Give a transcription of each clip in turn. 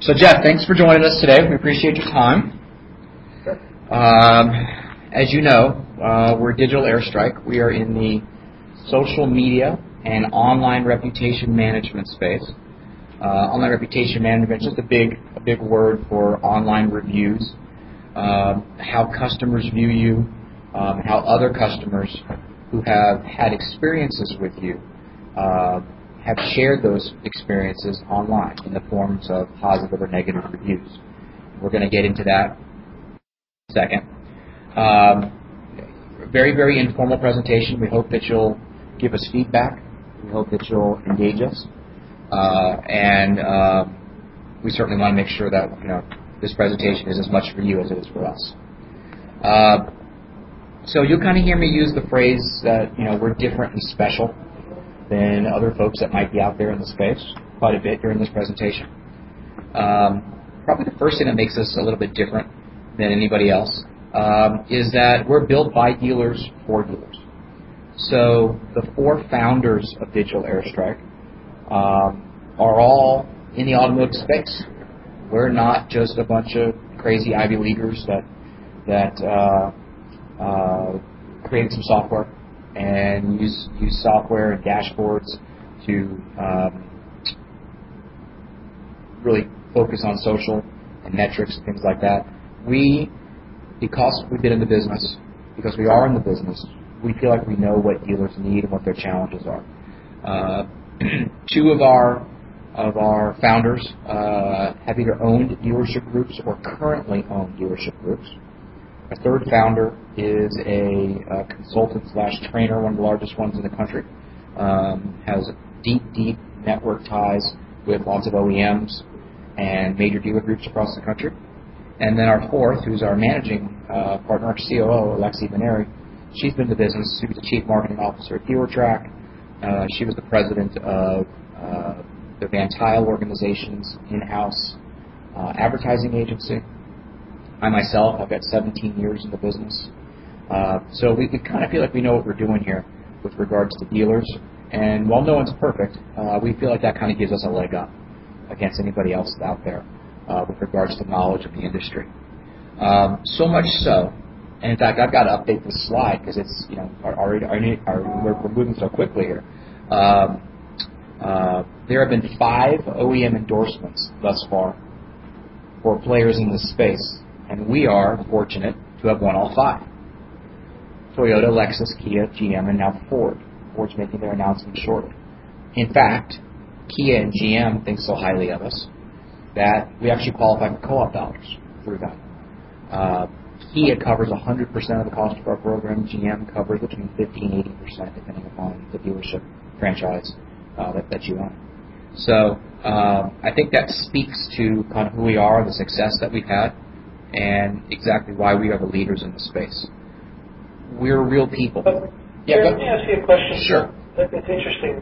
So Jeff, thanks for joining us today. We appreciate your time. Sure. As you know, we're Digital Airstrike. We are in the social media and online reputation management space. Online reputation management is just a big word for online reviews, how customers view you, how other customers who have had experiences with you have shared those experiences online in the forms of positive or negative reviews. We're going to get into that in a second. Very, very informal presentation. We hope that you'll give us feedback. We hope that you'll engage us. And we certainly want to make sure that this presentation is as much for you as it is for us. So you'll kind of hear me use the phrase that we're different and special than other folks that might be out there in the space quite a bit during this presentation. Probably the first thing that makes us a little bit different than anybody else is that we're built by dealers for dealers. So the 4 founders of Digital Airstrike are all in the automotive space. We're not just a bunch of crazy Ivy Leaguers that created some software and use software and dashboards to really focus on social and metrics and things like that. Because we've been in the business, because we are in the business, we feel like we know what dealers need and what their challenges are. 2 of our founders have either owned dealership groups or currently own dealership groups. Our 3rd founder is a consultant/trainer, one of the largest ones in the country. Has deep network ties with lots of OEMs and major dealer groups across the country. And then our 4th, who's our managing partner, our COO, Alexi Maneri, she's been in the business. She was the chief marketing officer at DealerTrack. She was the president of the Van Tile organization's in-house advertising agency. I myself, I've got 17 years in the business. So we kind of feel like we know what we're doing here with regards to dealers. And while no one's perfect, we feel like that kind of gives us a leg up against anybody else out there with regards to knowledge of the industry. So much so, and in fact, I've got to update this slide because it's we're moving so quickly here. There have been 5 OEM endorsements thus far for players in this space. And we are fortunate to have won all 5. Toyota, Lexus, Kia, GM, and now Ford. Ford's making their announcement shortly. In fact, Kia and GM think so highly of us that we actually qualify for co-op dollars through them. Kia covers 100% of the cost of our program. GM covers between 50 and 80%, depending upon the dealership franchise that you own. So I think that speaks to kind of who we are, the success that we've had, and exactly why we are the leaders in the space. We're real people. Yeah, let me ask you a question. Sure. It's interesting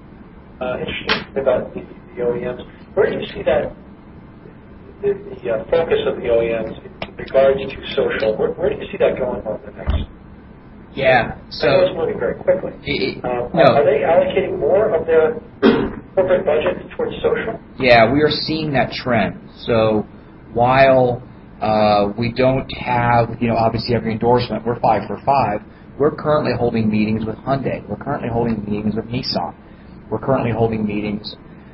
about the OEMs. Where do you see that the focus of the OEMs in regards to social? Where do you see that going over the next? Yeah. So I know it's moving very quickly. No. Are they allocating more of their corporate budget towards social? Yeah, we are seeing that trend. So while we don't have, obviously every endorsement, we're 5 for 5. We're currently holding meetings with Hyundai. We're currently holding meetings with Nissan. We're currently holding meetings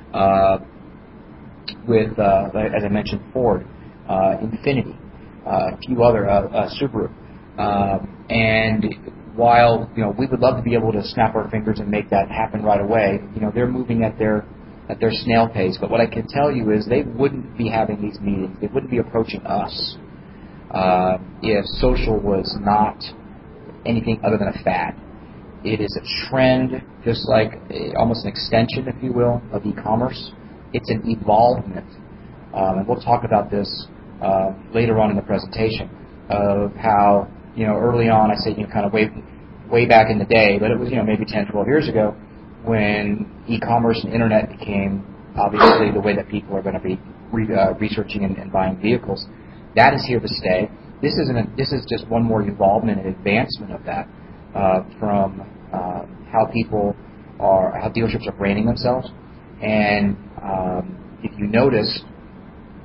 with, as I mentioned, Ford, Infiniti, a few other, Subaru. And while, we would love to be able to snap our fingers and make that happen right away, they're moving at their snail pace. But what I can tell you is they wouldn't be having these meetings. They wouldn't be approaching us if social was not anything other than a fad. It is a trend, just like almost an extension, if you will, of e-commerce. It's an evolvement. And we'll talk about this later on in the presentation of how, early on, I said, kind of way back in the day, but it was, maybe 10, 12 years ago, when e-commerce and internet became obviously the way that people are going to be researching and buying vehicles. That is here to stay. This is just one more evolvement and advancement of that from how dealerships are branding themselves. And if you notice,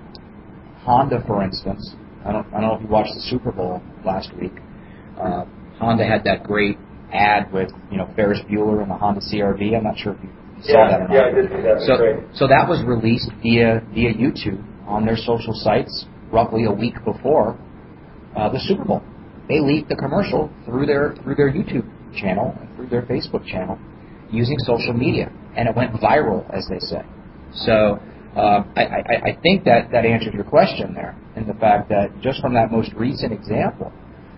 Honda, for instance, I don't know if you watched the Super Bowl last week. Honda had that great ad with Ferris Bueller and the Honda CR-V. I'm not sure if you saw that or not. Yeah, I did see that. So that was released via YouTube on their social sites roughly a week before the Super Bowl. They leaked the commercial through their YouTube channel and through their Facebook channel using social media, and it went viral, as they say. So I think that answered your question there, in the fact that just from that most recent example,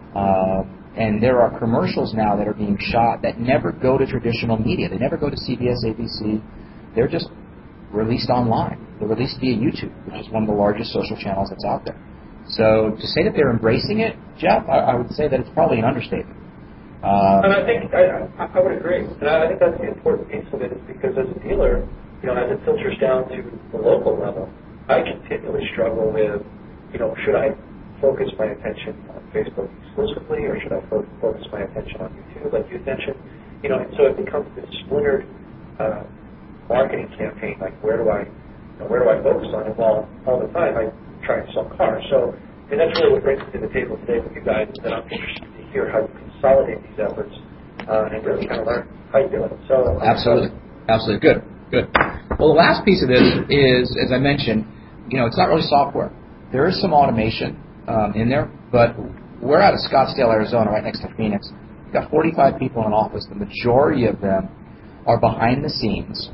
and there are commercials now that are being shot that never go to traditional media. They never go to CBS, ABC. They're just released online. They're released via YouTube, which is one of the largest social channels that's out there. So to say that they're embracing it, Jeff, I would say that it's probably an understatement. And I think I would agree. And I think that's the important piece of it, is because as a dealer, as it filters down to the local level, I continually struggle with, should I focus my attention on Facebook exclusively, or should I focus my attention on YouTube, like you mentioned? And so it becomes this splintered marketing campaign. Like, where do I focus on it? Well, all the time I try to sell cars. So, and that's really what brings me to the table today with you guys. That I'm interested to hear how you consolidate these efforts and really kind of learn how you do it. So, absolutely, good. Well, the last piece of this is, as I mentioned, it's not really software. There is some automation in there, but we're out of Scottsdale, Arizona, right next to Phoenix. We've got 45 people in an office. The majority of them are behind the scenes,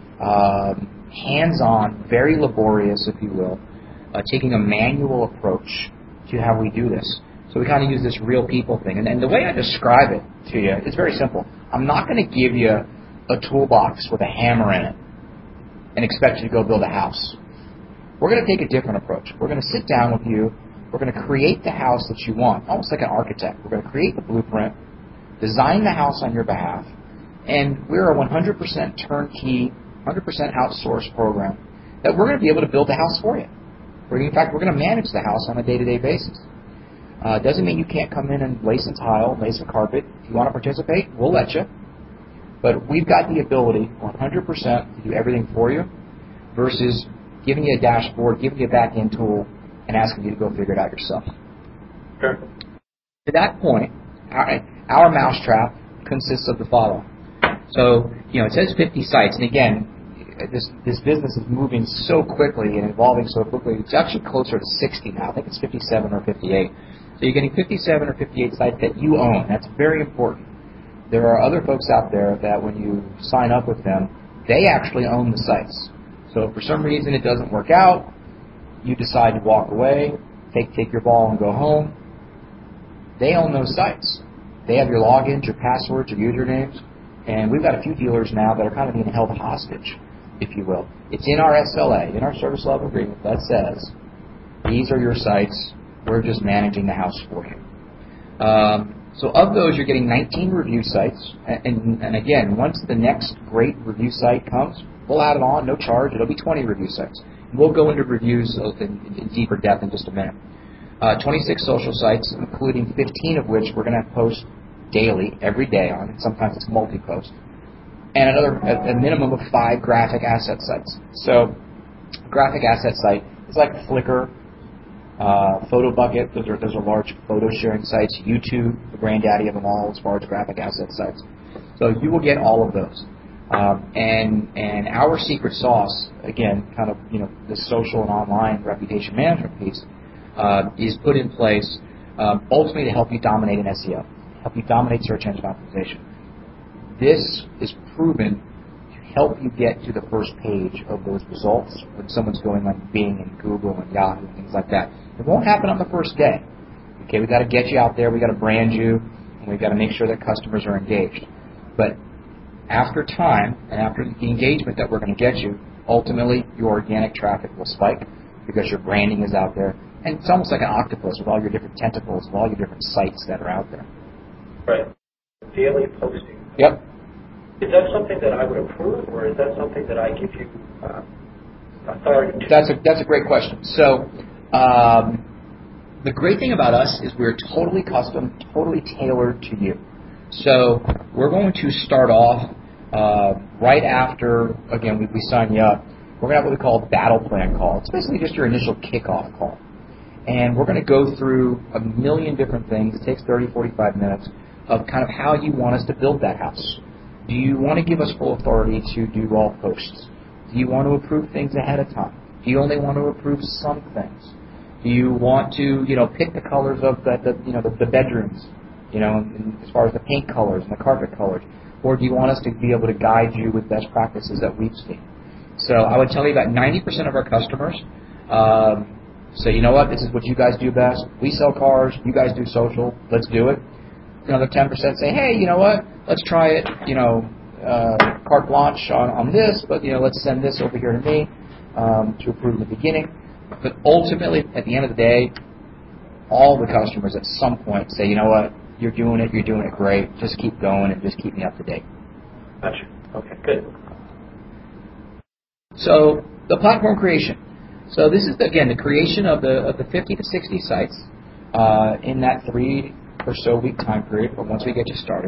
hands-on, very laborious, if you will, taking a manual approach to how we do this. So we kind of use this real people thing. And the way I describe it to you is very simple. I'm not going to give you a toolbox with a hammer in it and expect you to go build a house. We're going to take a different approach. We're going to sit down with you. We're going to create the house that you want, almost like an architect. We're going to create the blueprint, design the house on your behalf, and we're a 100% turnkey, 100% outsourced program that we're going to be able to build the house for you. In fact, we're going to manage the house on a day-to-day basis. Doesn't mean you can't come in and lay some tile, lay some carpet. If you want to participate, we'll let you. But we've got the ability 100% to do everything for you versus giving you a dashboard, giving you a back-end tool, and asking you to go figure it out yourself. Sure. To that point, our mousetrap consists of the following. So, it says 50 sites, and again, this business is moving so quickly and evolving so quickly. It's actually closer to 60 now. I think it's 57 or 58. So you're getting 57 or 58 sites that you own. That's very important. There are other folks out there that when you sign up with them, they actually own the sites. So if for some reason it doesn't work out, you decide to walk away, take your ball and go home, they own those sites. They have your logins, your passwords, your usernames, and we've got a few dealers now that are kind of being held hostage, if you will. It's in our SLA, in our service level agreement, that says, these are your sites, we're just managing the house for you. So of those, you're getting 19 review sites, and again, once the next great review site comes, we'll add it on, no charge, it'll be 20 review sites. And we'll go into reviews in deeper depth in just a minute. 26 social sites, including 15 of which we're going to post daily, every day on, and sometimes it's multi-post. And a minimum of 5 graphic asset sites. So, graphic asset site is like Flickr, PhotoBucket. Those are large photo sharing sites. YouTube, the granddaddy of them all, as far as graphic asset sites. So you will get all of those. And our secret sauce, again, kind of the social and online reputation management piece, is put in place ultimately to help you dominate in SEO, help you dominate search engine optimization. This is proven to help you get to the first page of those results when someone's going on Bing and Google and Yahoo and things like that. It won't happen on the first day. Okay, we've got to get you out there, we've got to brand you, and we've got to make sure that customers are engaged. But after time and after the engagement that we're going to get you, ultimately your organic traffic will spike because your branding is out there. And it's almost like an octopus with all your different tentacles, with all your different sites that are out there. Right. Daily posting. Yep. Is that something that I would approve, or is that something that I give you authority to? That's a great question. So the great thing about us is we're totally custom, totally tailored to you. So we're going to start off right after, again, we sign you up. we're going to have what we call a battle plan call. It's basically just your initial kickoff call. And we're going to go through a million different things. It takes 30, 45 minutes of kind of how you want us to build that house. Do you want to give us full authority to do all posts? Do you want to approve things ahead of time? Do you only want to approve some things? Do you want to, pick the colors of the bedrooms, as far as the paint colors and the carpet colors? Or do you want us to be able to guide you with best practices that we've seen? So I would tell you about 90% of our customers say, you know what, this is what you guys do best. We sell cars, you guys do social, let's do it. Another 10% say, hey, you know what, let's try it, carte blanche on this, but, let's send this over here to me to approve in the beginning. But ultimately, at the end of the day, all the customers at some point say, you know what, you're doing it great, just keep going and just keep me up to date. Gotcha. Okay, good. So the platform creation. So this is, again, the creation of the 50 to 60 sites in that 3 or so week time period, but once we get you started.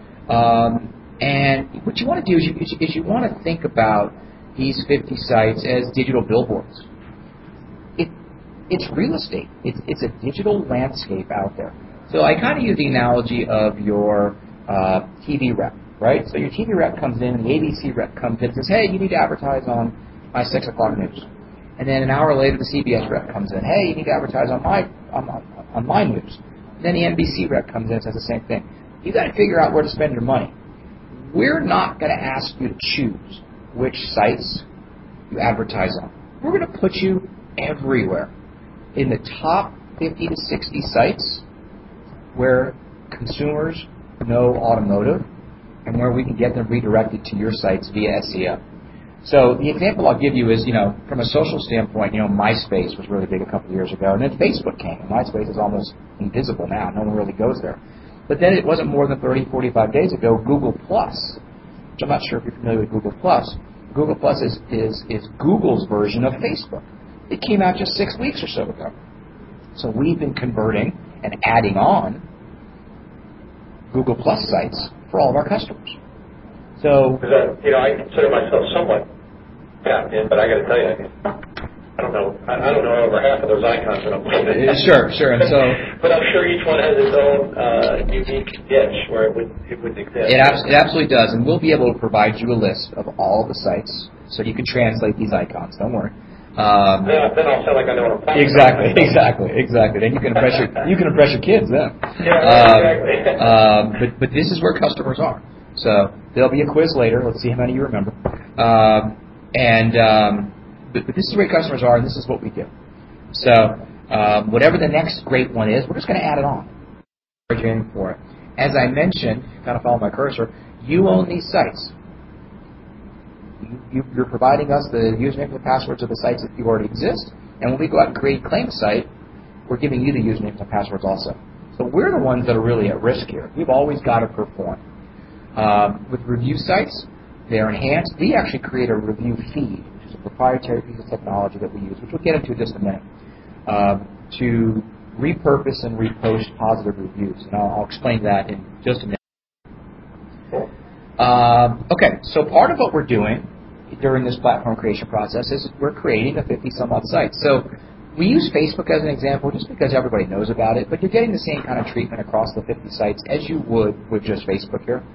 And what you want to do is you want to think about these 50 sites as digital billboards. It's real estate. It's a digital landscape out there. So I kind of use the analogy of your TV rep, right? So your TV rep comes in, and the ABC rep comes in and says, hey, you need to advertise on my 6 o'clock news. And then an hour later, the CBS rep comes in, hey, you need to advertise on my news. And then the NBC rep comes in and says the same thing. You've got to figure out where to spend your money. We're not going to ask you to choose which sites you advertise on. We're going to put you everywhere. In the top 50 to 60 sites where consumers know automotive and where we can get them redirected to your sites via SEO. So the example I'll give you is, from a social standpoint, MySpace was really big a couple of years ago, and then Facebook came, and MySpace is almost invisible now. No one really goes there. But then it wasn't more than 30, 45 days ago, Google+, which I'm not sure if you're familiar with Google+. Google+ is Google's version of Facebook. It came out just 6 weeks or so ago. So we've been converting and adding on Google+ sites for all of our customers. So, I consider myself somewhat tapped in, but I got to tell you, I don't know over half of those icons that I'm putting in. Sure, and so. But I'm sure each one has its own unique niche where it would exist. It absolutely does, and we'll be able to provide you a list of all the sites so you can translate these icons. Don't worry. Then I'll sound like I know what I'm talking about. Exactly. Then you can impress your kids then. Yeah, exactly. But this is where customers are. So there'll be a quiz later. Let's see how many you remember. But this is where customers are, and this is what we do. So whatever the next great one is, we're just going to add it on. Charging for it. As I mentioned, kind of follow my cursor, you own these sites. You're providing us the username and the passwords of the sites that you already exist, and when we go out and create a claim site, we're giving you the usernames and passwords also. So we're the ones that are really at risk here. We've always got to perform. With review sites, they're enhanced. We actually create a review feed, which is a proprietary piece of technology that we use, which we'll get into in just a minute, to repurpose and repost positive reviews. And I'll explain that in just a minute. Okay, so part of what we're doing during this platform creation process is we're creating a 50-some-odd site. So we use Facebook as an example just because everybody knows about it, but you're getting the same kind of treatment across the 50 sites as you would with just Facebook here.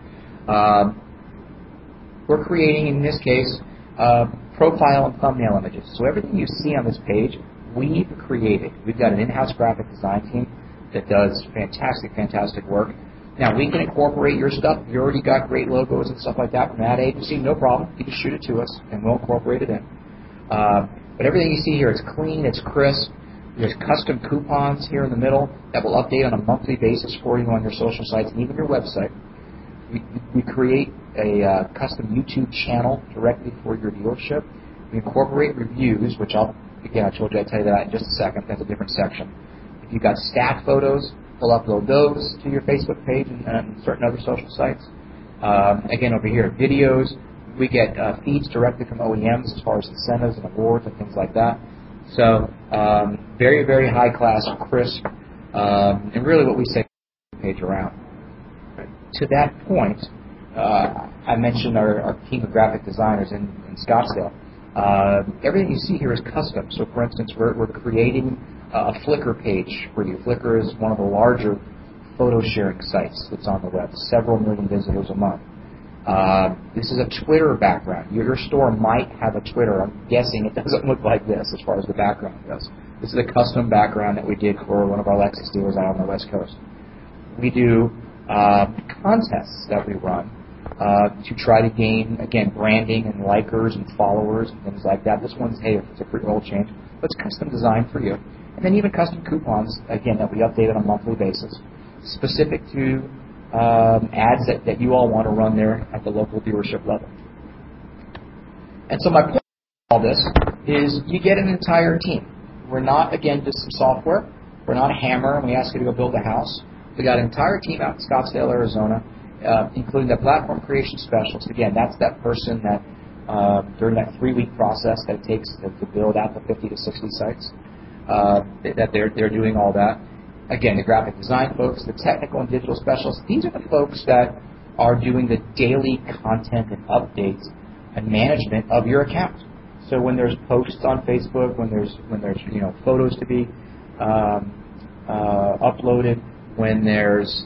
We're creating, in this case, profile and thumbnail images. So everything you see on this page, we've created. We've got an in-house graphic design team that does fantastic work. Now, we can incorporate your stuff. You already got great logos and stuff like that from that agency. No problem. You just shoot it to us, and we'll incorporate it in. But everything you see here is clean. It's crisp. There's custom coupons here in the middle that will update on a monthly basis for you on your social sites and even your website. We create a custom YouTube channel directly for your dealership. We incorporate reviews, which I told you I'd tell you that in just a second. That's a different section. If you've got staff photos, we'll upload those to your Facebook page and certain other social sites. Again, over here, videos. We get feeds directly from OEMs as far as incentives and awards and things like that. So very, very high class, crisp, and really what we say page around. To that point, I mentioned our team of graphic designers in Scottsdale. Everything you see here is custom. So, for instance, we're creating a Flickr page for you. Flickr is one of the larger photo sharing sites that's on the web. Several million visitors a month. This is a Twitter background. Your store might have a Twitter. I'm guessing it doesn't look like this as far as the background goes. This is a custom background that we did for one of our Lexus dealers out on the West Coast. We do contests that we run to try to gain, again, branding and likers and followers and things like that. This one's, hey, it's a free oil change, but it's custom designed for you. And then even custom coupons, again, that we update on a monthly basis, specific to ads that you all want to run there at the local dealership level. And so my point of all this is you get an entire team. We're not, again, just some software. We're not a hammer and we ask you to go build a house. We got an entire team out in Scottsdale, Arizona, including the platform creation specialist. Again, that's that person that during that 3-week process that it takes to build out the 50 to 60 sites, that they're doing all that. Again, the graphic design folks, the technical and digital specialists, these are the folks that are doing the daily content and updates and management of your account. So when there's posts on Facebook, when there's photos to be uploaded, when there's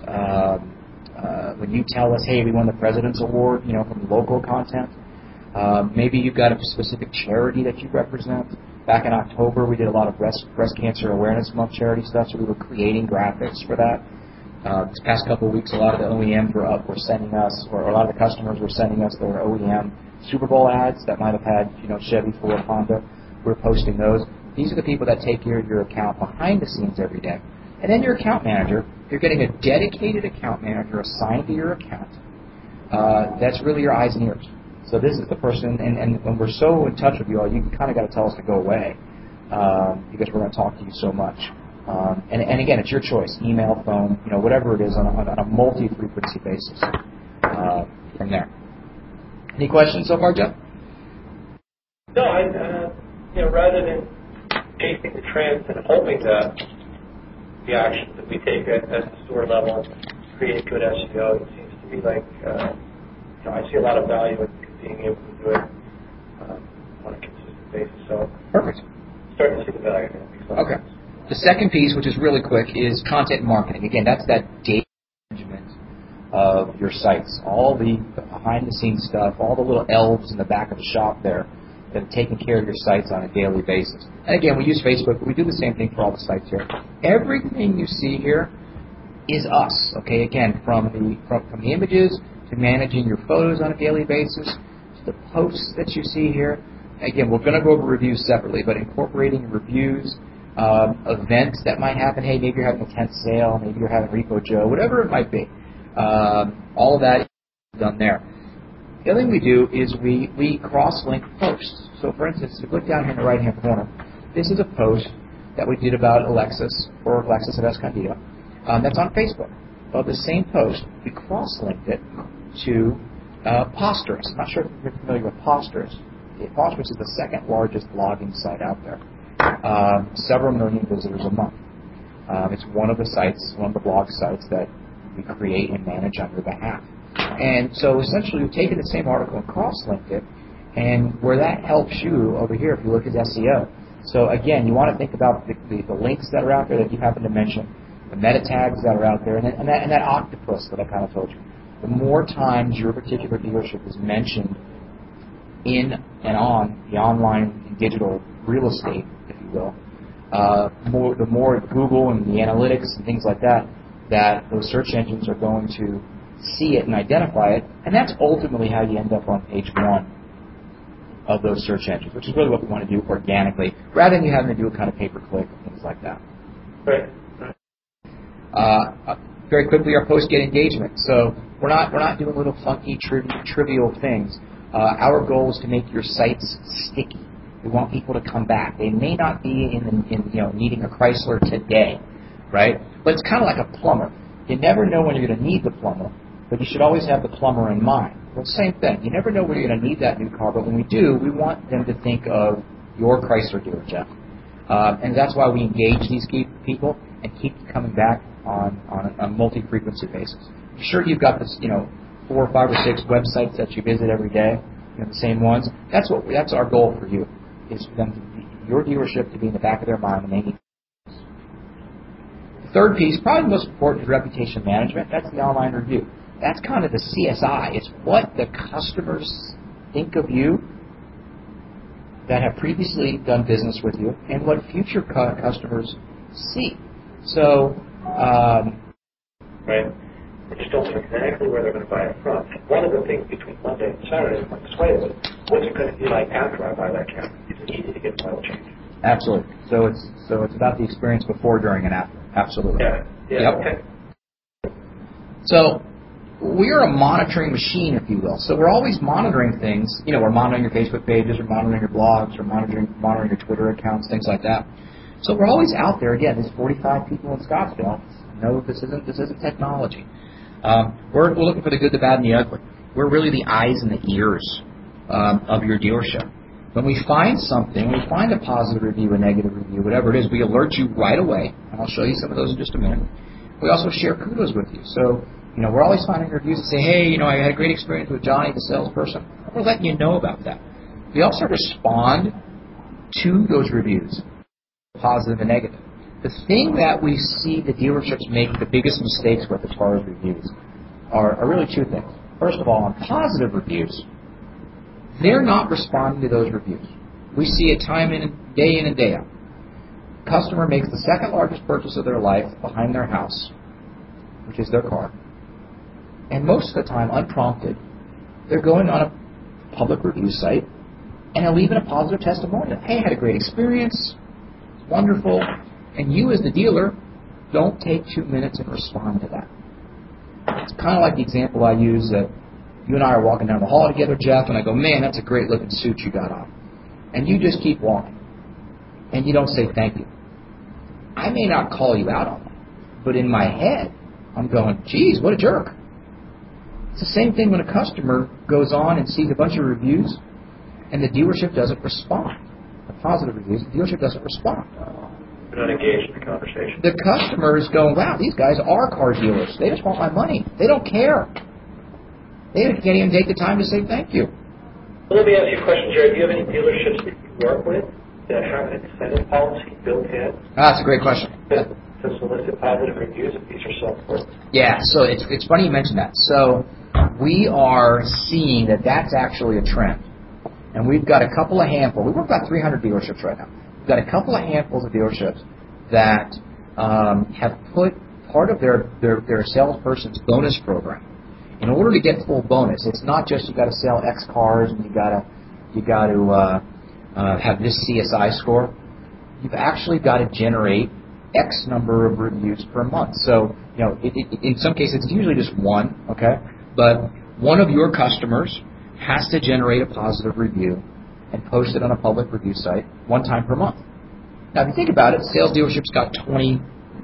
when you tell us, hey, we won the President's Award, from local content. Maybe you've got a specific charity that you represent. Back in October, we did a lot of breast cancer awareness month charity stuff, so we were creating graphics for that. This past couple of weeks, a lot of the OEMs were sending us, or a lot of the customers were sending us their OEM Super Bowl ads that might have had, Chevy, Ford, Honda. We're posting those. These are the people that take care of your account behind the scenes every day. And then your account manager, you're getting a dedicated account manager assigned to your account. That's really your eyes and ears. So this is the person, and when we're so in touch with you all, you kind of got to tell us to go away because we're going to talk to you so much. And again, it's your choice, email, phone, whatever it is on a multi-frequency basis from there. Any questions so far, Jeff? No, rather than chasing the trends and hoping that the actions that we take at the store level create good SEO, it seems to me like I see a lot of value in being able to do it on a consistent basis. So perfect. Starting to see the value. Okay. The second piece, which is really quick, is content marketing. Again, that's that data management of your sites. All the behind-the-scenes stuff, all the little elves in the back of the shop there that are taking care of your sites on a daily basis. And again, we use Facebook, but we do the same thing for all the sites here. Everything you see here is us. Okay, again, from the images to managing your photos on a daily basis to the posts that you see here. Again, we're going to go over reviews separately, but incorporating reviews, events that might happen. Hey, maybe you're having a tent sale, maybe you're having Repo Joe, whatever it might be. All of that is done there. The other thing we do is we cross-link posts. So, for instance, if you look down here in the right-hand corner, this is a post that we did about Lexus or Lexus of Escondido. That's on Facebook. Well, the same post, we cross-linked it to Posterous. I'm not sure if you're familiar with Posterous. Posterous is the second largest blogging site out there. Several million visitors a month. It's one of the sites, one of the blog sites that we create and manage on your behalf. And so essentially we've taken the same article and cross-linked it, and where that helps you over here if you look at SEO. So again, you want to think about the links that are out there that you happen to mention, the meta tags that are out there, and that octopus that I kind of told you. The more times your particular dealership is mentioned in and on the online and digital real estate, if you will, the more Google and the analytics and things like that those search engines are going to see it and identify it, and that's ultimately how you end up on page 1 of those search engines, which is really what we want to do organically, rather than you having to do a kind of pay-per-click and things like that. Right. Very quickly, our post get engagement. So we're not doing little funky trivial things. Our goal is to make your sites sticky. We want people to come back. They may not be in needing a Chrysler today, right? But it's kind of like a plumber. You never know when you're going to need the plumber, but you should always have the plumber in mind. Well, same thing. You never know when you're going to need that new car, but when we do, we want them to think of your Chrysler dealer, Jeff. And that's why we engage these people and keep coming back on a multi-frequency basis. I'm sure you've got this, 4 or 5 or 6 websites that you visit every day. the same ones. That's our goal for you, is for them to be, your dealership to be in the back of their mind when they need. The third piece, probably the most important, is reputation management. That's the online review. That's kind of the CSI. It's what the customers think of you that have previously done business with you and what future customers see. So, right. They just don't know exactly where they're going to buy it from. One of the things between Monday and Saturday, like Sway was, what's it going to be like after I buy that camera? Is it easy to get an oil change? absolutely. So it's about the experience before, during, and after. Absolutely. Yeah. Yep. Okay. So we're a monitoring machine, if you will. So we're always monitoring things. We're monitoring your Facebook pages, we're monitoring your blogs, we're monitoring your Twitter accounts, things like that. So we're always out there. Again, there's 45 people in Scottsdale. No, this isn't technology. We're looking for the good, the bad, and the ugly. We're really the eyes and the ears of your dealership. When we find something, when we find a positive review, a negative review, whatever it is, we alert you right away, and I'll show you some of those in just a minute. We also share kudos with you. So, we're always finding reviews that say, hey, I had a great experience with Johnny, the salesperson. We're letting you know about that. We also respond to those reviews, positive and negative. The thing that we see the dealerships make the biggest mistakes with as far as reviews are really two things. First of all, on positive reviews, they're not responding to those reviews. We see it day in and day out. Customer makes the second largest purchase of their life behind their house, which is their car. And most of the time, unprompted, they're going on a public review site and they're leaving a positive testimonial. Hey, I had a great experience. It's wonderful. And you as the dealer, don't take 2 minutes and respond to that. It's kind of like the example I use that you and I are walking down the hall together, Jeff, and I go, man, that's a great looking suit you got on. And you just keep walking. And you don't say thank you. I may not call you out on that, but in my head, I'm going, geez, what a jerk. It's the same thing when a customer goes on and sees a bunch of reviews and the dealership doesn't respond. The positive reviews, the dealership doesn't respond. They're not engaged in the conversation. The customer is going, wow, these guys are car dealers. They just want my money. They don't care. They can't even take the time to say thank you. Well, let me ask you a question, Jerry. Do you have any dealerships that you work with that have an incentive policy built in? That's a great question. To solicit positive reviews if these are so important? Yeah, so it's funny you mentioned that. So we are seeing that that's actually a trend. And we've got a couple of handfuls. We work about 300 dealerships right now. We've got a couple of handfuls of dealerships that have put part of their salesperson's bonus program. In order to get full bonus, it's not just you got to sell X cars and you got to have this CSI score. You've actually got to generate X number of reviews per month. So, in some cases, it's usually just one, okay? But one of your customers has to generate a positive review and post it on a public review site one time per month. Now, if you think about it, sales dealerships got 20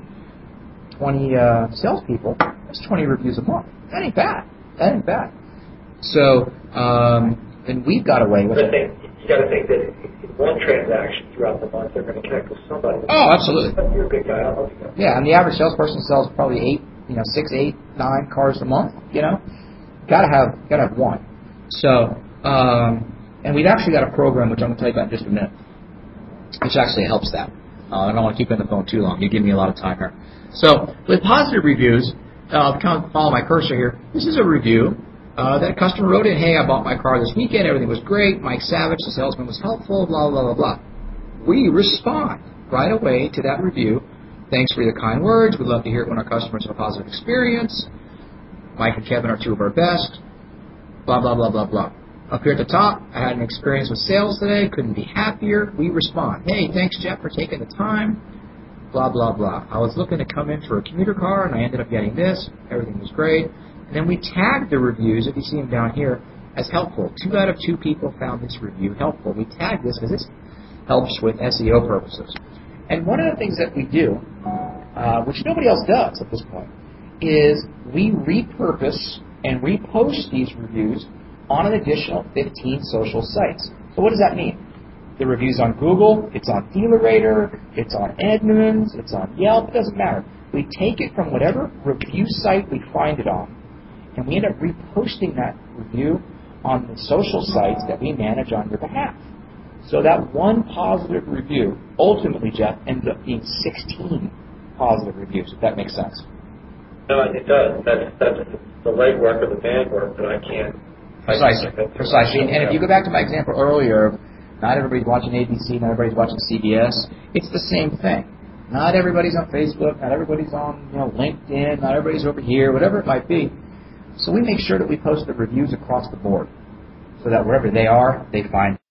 salespeople. That's 20 reviews a month. That ain't bad. So, and we've got away with it. You got to think that in one transaction throughout the month, they're going to connect with somebody. Oh, absolutely. You're a big guy. I'll help you. Yeah, and the average salesperson sells probably 6, 8, 9 cars a month. Gotta have one. So, and we've actually got a program which I'm going to tell you about in just a minute, which actually helps that. I don't want to keep you on the phone too long. You give me a lot of time here. So, with positive reviews, kind of follow my cursor here. This is a review. That customer wrote in, hey, I bought my car this weekend. Everything was great. Mike Savage, the salesman, was helpful, blah, blah, blah, blah. We respond right away to that review. Thanks for your kind words. We'd love to hear it when our customers have a positive experience. Mike and Kevin are two of our best. Blah, blah, blah, blah, blah. Up here at the top, I had an experience with sales today. Couldn't be happier. We respond. Hey, thanks, Jeff, for taking the time. Blah, blah, blah. I was looking to come in for a commuter car, and I ended up getting this. Everything was great. And then we tag the reviews, if you see them down here, as helpful. 2 out of 2 people found this review helpful. We tag this because this helps with SEO purposes. And one of the things that we do, which nobody else does at this point, is we repurpose and repost these reviews on an additional 15 social sites. So what does that mean? The review's on Google, it's on DealerRater, it's on Edmunds, it's on Yelp, it doesn't matter. We take it from whatever review site we find it on, and we end up reposting that review on the social sites that we manage on your behalf. So that one positive review, ultimately, Jeff, ends up being 16 positive reviews, if that makes sense. No, it does. That's the legwork or the band work that I can't. Precisely. And if you go back to my example earlier, not everybody's watching ABC, not everybody's watching CBS. It's the same thing. Not everybody's on Facebook, not everybody's on LinkedIn, not everybody's over here, whatever it might be. So we make sure that we post the reviews across the board so that wherever they are, they find it.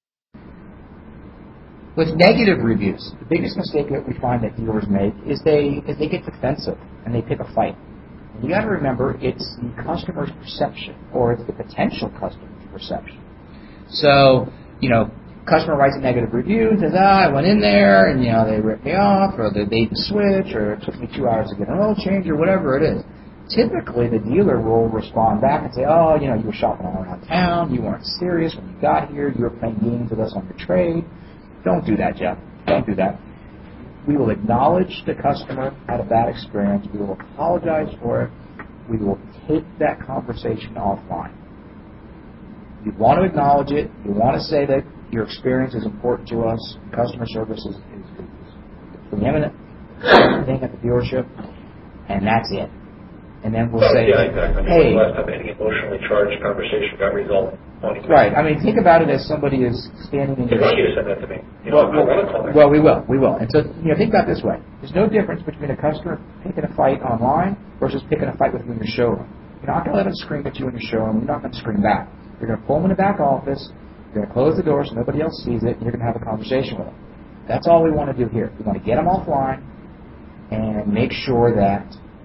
With negative reviews, the biggest mistake that we find that dealers make is they get defensive and they pick a fight. And you got to remember, it's the customer's perception, or it's the potential customer's perception. So, customer writes a negative review and says, I went in there and, they ripped me off, or they didn't switch, or it took me 2 hours to get an oil change, or whatever it is. Typically, the dealer will respond back and say, you were shopping all around town, you weren't serious when you got here, you were playing games with us on your trade. Don't do that, Jeff. Don't do that. We will acknowledge the customer had a bad experience. We will apologize for it. We will take that conversation offline. You want to acknowledge it. You want to say that your experience is important to us. Customer service is the preeminent thing at the dealership, and that's it. And then we'll say, exactly. Hey, last time any emotionally charged conversation got resolved. Right. I mean, think about it as somebody is standing in your... I want you to send that to me. Well, we will. And so, think about it this way. There's no difference between a customer picking a fight online versus picking a fight with you in your showroom. You're not going to let them scream at you in your showroom. You're not going to scream back. You're going to pull them in the back office. You're going to close the door so nobody else sees it, and you're going to have a conversation with them. That's all we want to do here. We want to get them offline and make sure that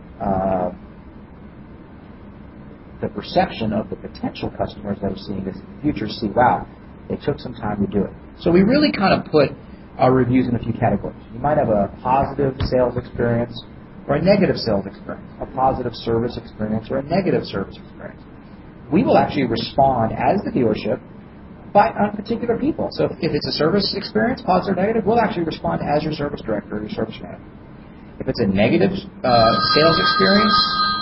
the perception of the potential customers that are seeing this in the future see, wow, they took some time to do it. So we really kind of put our reviews in a few categories. You might have a positive sales experience or a negative sales experience, a positive service experience or a negative service experience. We will actually respond as the dealership on particular people. So if it's a service experience, positive or negative, we'll actually respond as your service director or your service manager. If it's a negative sales experience,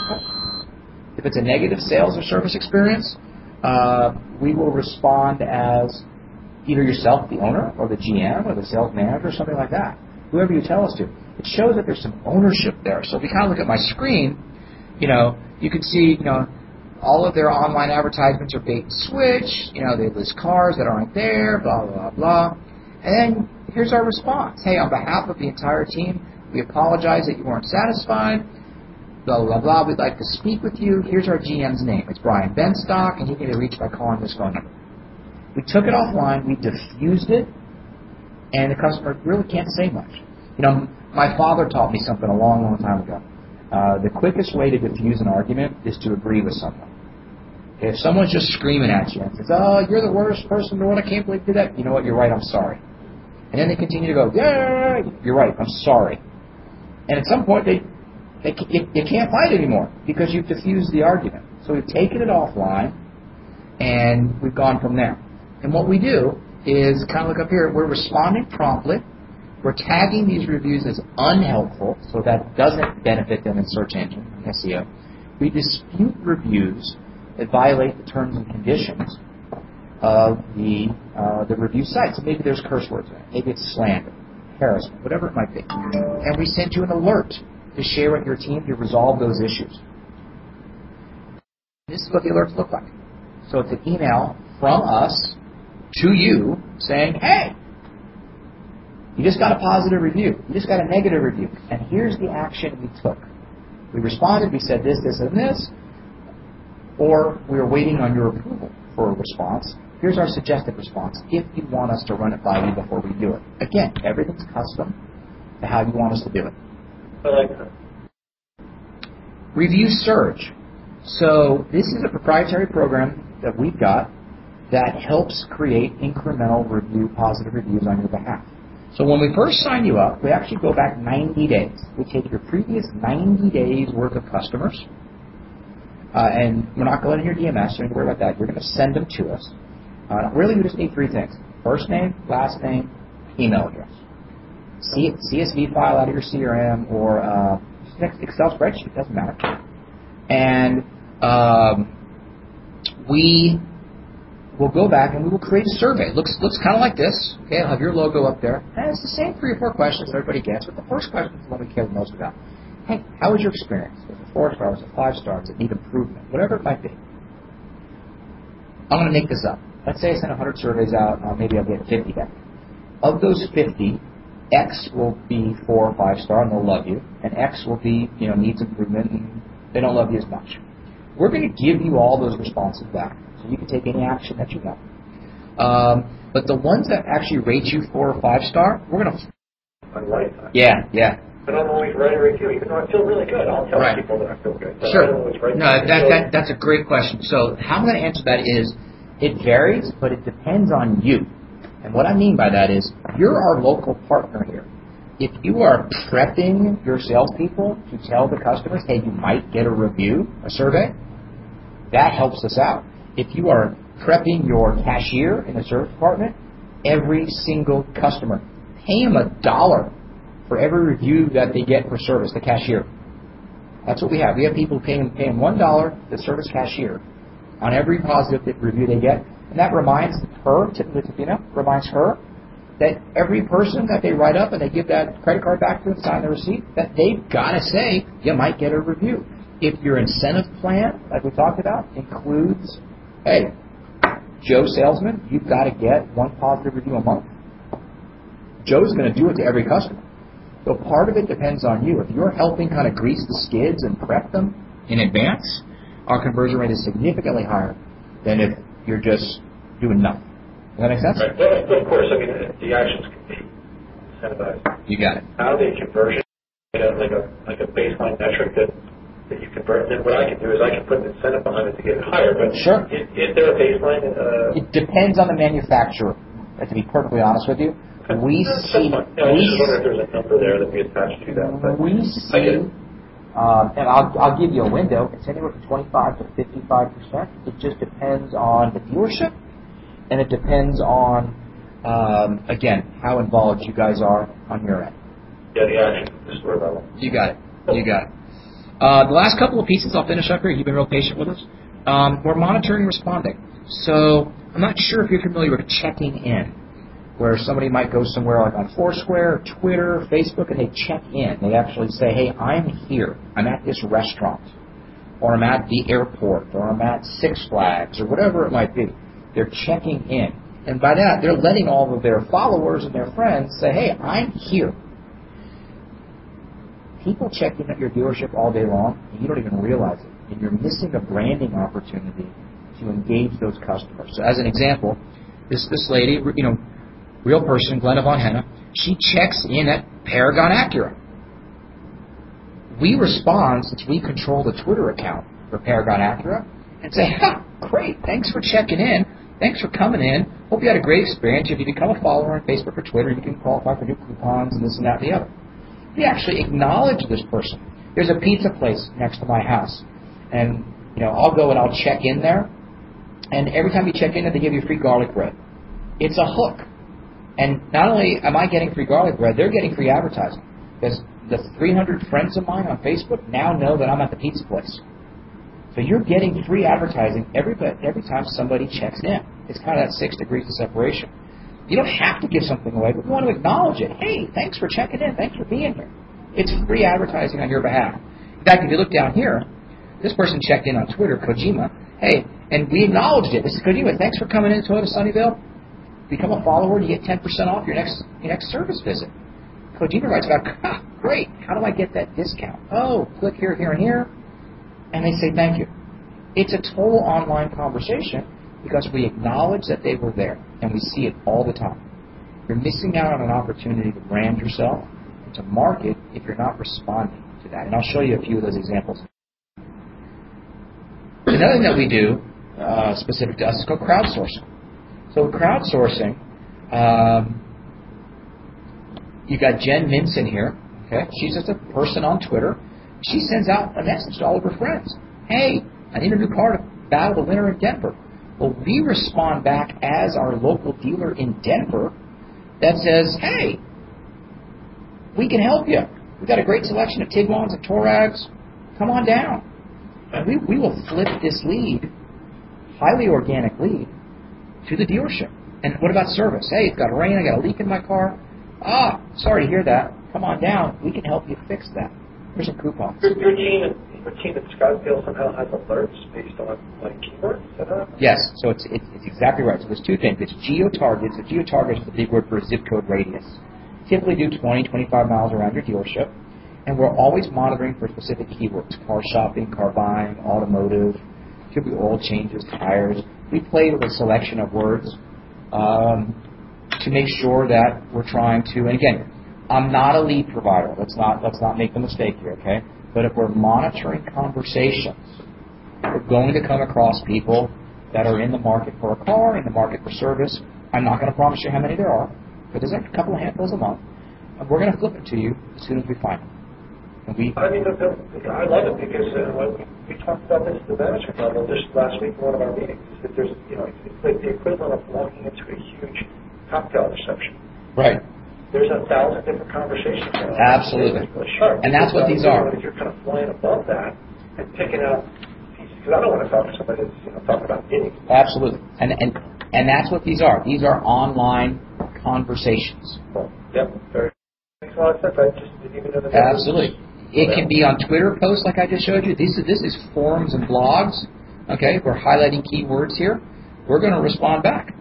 if it's a negative sales or service experience, we will respond as either yourself, the owner, or the GM, or the sales manager, or something like that. Whoever you tell us to. It shows that there's some ownership there. So if you kind of look at my screen, you can see, all of their online advertisements are bait and switch. They list cars that aren't there, blah, blah, blah. And then here's our response. Hey, on behalf of the entire team, we apologize that you weren't satisfied. Blah, blah, blah. We'd like to speak with you. Here's our GM's name. It's Brian Benstock, and he can be reached by calling this phone number. We took it offline. We diffused it, and the customer really can't say much. My father taught me something a long, long time ago. The quickest way to diffuse an argument is to agree with someone. If someone's just screaming at you and says, you're the worst person in the world, I can't believe you did that. You know what? You're right. I'm sorry. And then they continue to go, yeah, you're right. I'm sorry. And at some point, you can't fight anymore because you've diffused the argument. So we've taken it offline, and we've gone from there. And what we do is kind of look up here. We're responding promptly. We're tagging these reviews as unhelpful, so that doesn't benefit them in search engine SEO. We dispute reviews that violate the terms and conditions of the review site. So maybe there's curse words in it. Maybe it's slander, harassment, whatever it might be. And we send you an alert to share with your team to resolve those issues. This is what the alerts look like. So it's an email from us to you saying, hey, you just got a positive review. You just got a negative review. And here's the action we took. We responded, we said this, this, and this, or we were waiting on your approval for a response. Here's our suggested response if you want us to run it by you before we do it. Again, everything's custom to how you want us to do it. I like that. Review Surge. So this is a proprietary program that we've got that helps create incremental positive reviews on your behalf. So when we first sign you up, we actually go back 90 days. We take your previous 90 days worth of customers, and we're not going in your DMS, so don't worry about that. You're going to send them to us. Really, we just need three things: first name, last name, email address. CSV file out of your CRM or Excel spreadsheet, doesn't matter. And we we'll go back and we will create a survey. Looks kind of like this. Okay, I'll have your logo up there. And it's the same 3 or 4 questions that everybody gets, but the first question is the one we care the most about. Hey, how was your experience? Was it 4 stars? Was it 5 stars? Does it need improvement? Whatever it might be. I'm going to make this up. Let's say I send 100 surveys out, maybe I'll get 50 back. Of those 50, X will be 4 or 5 star and they'll love you, and X will be, needs improvement and they don't love you as much. We're going to give you all those responses back, so you can take any action that you want. But the ones that actually rate you 4 or 5 star, we're going to. On lifetime. Yeah. I don't always write a review, even though I feel really good. I'll tell people that I feel good. But sure. I don't always write That's a great question. So how I'm going to answer that is, it varies, but it depends on you. And what I mean by that is, you're our local partner here. If you are prepping your salespeople to tell the customers, hey, you might get a review, a survey, that helps us out. If you are prepping your cashier in the service department, every single customer, pay them $1 for every review that they get for service, the cashier. That's what we have. We have people paying $1, the service cashier, on every positive review they get. And that reminds her, typically Tafina, reminds her that every person that they write up and they give that credit card back to them, sign the receipt, that they've got to say, you might get a review. If your incentive plan, like we talked about, includes, hey, Joe salesman, you've got to get 1 positive review a month, Joe's going to do it to every customer. So part of it depends on you. If you're helping kind of grease the skids and prep them in advance, our conversion rate is significantly higher than if you're just doing nothing. Does that make sense? Right. But of course, the actions can be incentivized. You got it. How the conversion, like a baseline metric that you convert, then what I can do is I can put an incentive behind it to get it higher. But sure. Is there a baseline? It depends on the manufacturer. To be perfectly honest with you, we see. I just wonder if there's a number there that we attach to that. We see. And I'll give you a window. It's anywhere from 25 to 55%. It just depends on the dealership, and it depends on, again, how involved you guys are on your end. Yeah, the action, the store level. You got it. The last couple of pieces I'll finish up here. You've been real patient with us. We're monitoring, responding. So I'm not sure if you're familiar with checking in, where somebody might go somewhere like on Foursquare, Twitter, Facebook, and they check in. They actually say, hey, I'm here. I'm at this restaurant, or I'm at the airport, or I'm at Six Flags, or whatever it might be. They're checking in. And by that, they're letting all of their followers and their friends say, hey, I'm here. People check in at your dealership all day long, and you don't even realize it. And you're missing a branding opportunity to engage those customers. So as an example, this lady, real person, Glenda Von Henna, she checks in at Paragon Acura. We respond, since we control the Twitter account for Paragon Acura, and say, great, thanks for checking in. Thanks for coming in. Hope you had a great experience. If you become a follower on Facebook or Twitter, you can qualify for new coupons and this and that and the other. We actually acknowledge this person. There's a pizza place next to my house, and I'll go and I'll check in there, and every time you check in, they give you free garlic bread. It's a hook. And not only am I getting free garlic bread, they're getting free advertising. Because the 300 friends of mine on Facebook now know that I'm at the pizza place. So you're getting free advertising every time somebody checks in. It's kind of that 6 degrees of separation. You don't have to give something away, but you want to acknowledge it. Hey, thanks for checking in. Thanks for being here. It's free advertising on your behalf. In fact, if you look down here, this person checked in on Twitter, Kojima. Hey, and we acknowledged it. This is Kojima. Thanks for coming in to Toyota Sunnyvale. Become a follower and you get 10% off your next service visit. Kojima writes back, great. How do I get that discount? Oh, click here, here, and here. And they say thank you. It's a total online conversation because we acknowledge that they were there, and we see it all the time. You're missing out on an opportunity to brand yourself and to market if you're not responding to that. And I'll show you a few of those examples. Another thing that we do, specific to us, is called crowdsourcing. So crowdsourcing, you got Jen Minson here. Okay, she's just a person on Twitter. She sends out a message to all of her friends. Hey, I need a new car to battle the winter in Denver. Well, we respond back as our local dealer in Denver that says, hey, we can help you. We've got a great selection of Tiguans and Tourags. Come on down. And we will flip this lead, highly organic lead, to the dealership. And what about service? Hey, it's got rain, I got a leak in my car. Sorry to hear that. Come on down. We can help you fix that. Here's some coupons. Your team at Scottsdale somehow has alerts based on like keywords? Yes, so it's exactly right. So there's two things. It's geo-target. So geo-target is the big word for zip code radius. Typically do 20, 25 miles around your dealership. And we're always monitoring for specific keywords. Car shopping, car buying, automotive. Could be oil changes, tires. We play with a selection of words to make sure that we're trying to, and again, I'm not a lead provider. Let's not make the mistake here, okay? But if we're monitoring conversations, we're going to come across people that are in the market for a car, in the market for service. I'm not going to promise you how many there are, but there's a couple of handfuls a month. And we're going to flip it to you as soon as we find them. And I love it because we talked about this at the management level just last week in one of our meetings. That there's, it's like the equivalent of walking into a huge cocktail reception. Right. There's 1,000 different conversations going on. Absolutely. Sure. And that's what these are. If you're kind of flying above that and picking out pieces, because I don't want to talk to somebody that's talking about getting. Absolutely. And that's what these are. These are online conversations. Yep. Makes a lot of sense. I just didn't even know that. Absolutely. It can be on Twitter posts like I just showed you. This is forums and blogs. Okay, we're highlighting keywords here. We're going to respond back.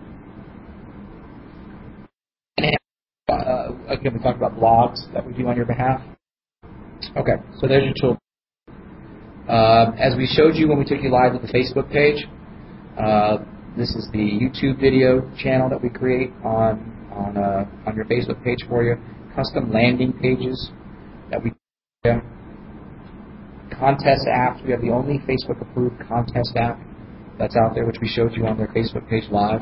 Again, we talked about blogs that we do on your behalf. Okay, so there's your tool. As we showed you when we took you live with the Facebook page, this is the YouTube video channel that we create on your Facebook page for you. Custom landing pages that we contest apps. We have the only Facebook approved contest app that's out there, which we showed you on their Facebook page live.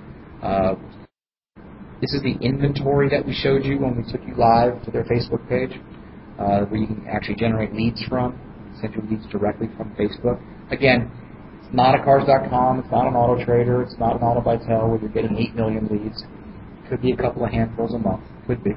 This is the inventory that we showed you when we took you live to their Facebook page, where you can actually generate leads from, send you leads directly from Facebook. Again, it's not a Cars.com, it's not an Auto Trader, it's not an Auto Vitel where you're getting 8 million leads. Could be a couple of handfuls a month. Could be.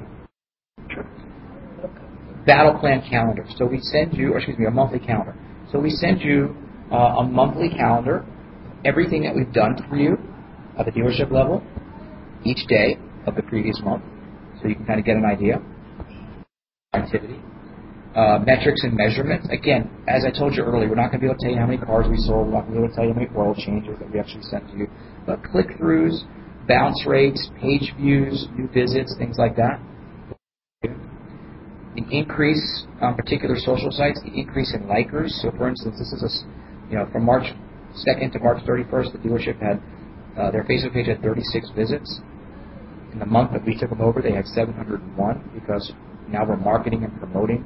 Battle plan calendar. So we send you, a monthly calendar. So we send you a monthly calendar, everything that we've done for you at the dealership level each day of the previous month, so you can kind of get an idea. Activity. Metrics and measurements. Again, as I told you earlier, we're not going to be able to tell you how many cars we sold. We're not going to be able to tell you how many oil changes that we actually sent to you. But click-throughs, bounce rates, page views, new visits, things like that. The increase on particular social sites, the increase in likers. So, for instance, this is from March 2nd to March 31st, the dealership had their Facebook page had 36 visits. In the month that we took them over, they had 701 because now we're marketing and promoting.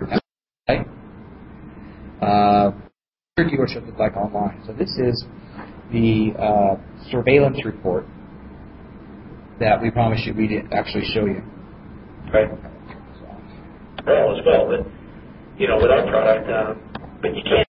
Your dealership look like online. So this is the surveillance report that we promised you we'd actually show you. Right. Well, as well, but with our product, but you can't